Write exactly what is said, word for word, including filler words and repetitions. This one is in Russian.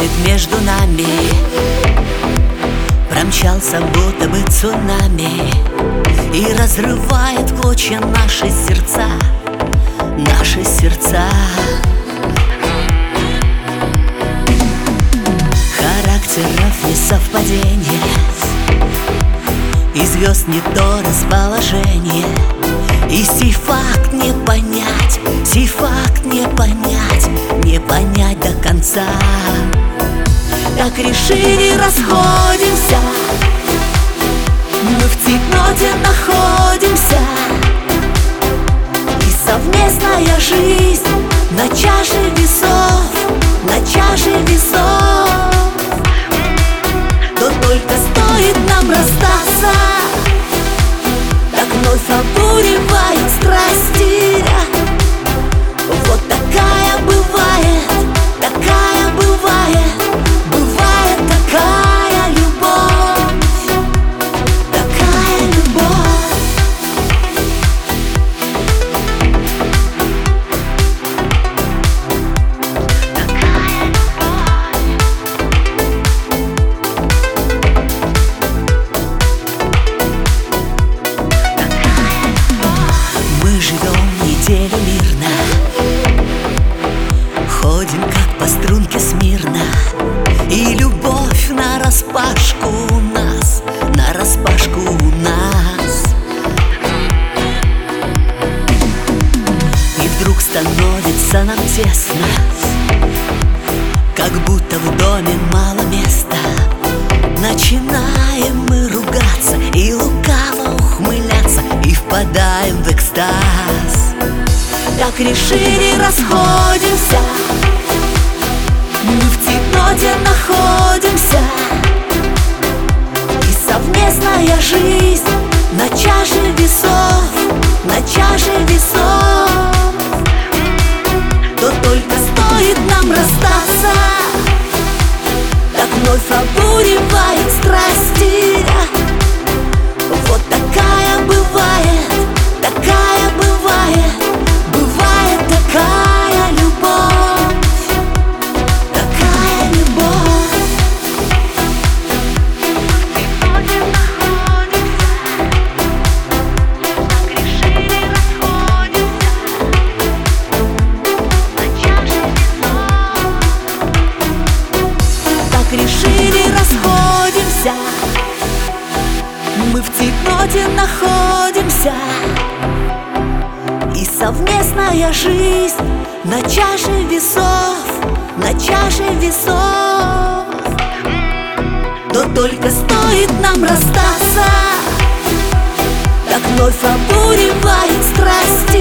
проносит между нами, промчался будто бы цунами и разрывает в клочья наши сердца, наши сердца. Характеров несовпадение, и звезд не то расположение, и сей факт не понять, сей факт не понять, не понять до конца. Так решили, расходимся, мы в цейтноте находимся, и совместная жизнь на чаше весов, на чаше весов. То только стоит нам расстаться, так вновь обуревают страсти. Вот такая бывает, такая бывает, бывает такая любовь, такая любовь. Такая неделю мирно ходим, как по струнке смирно, и любовь нараспашку у нас, нараспашку у нас. И вдруг становится нам тесно, как будто в доме мало места. Начинаем мы ругаться и лукаво ухмыляться, и впадаем в экстаз. Так решили, расходимся, мы в цейтноте находимся, и совместная жизнь на чаше весов, на чаше весов. То только стоит нам расстаться, так вновь обуревает страсти. Вот такая бывает, такая бывает, бывает такая любовь, такая любовь. В цейтноте находимся, так решили, расходимся, мы в цейтноте находимся, и совместная жизнь на чаше весов, на чаше весов. Но только стоит нам расстаться, так вновь обуревает страсть.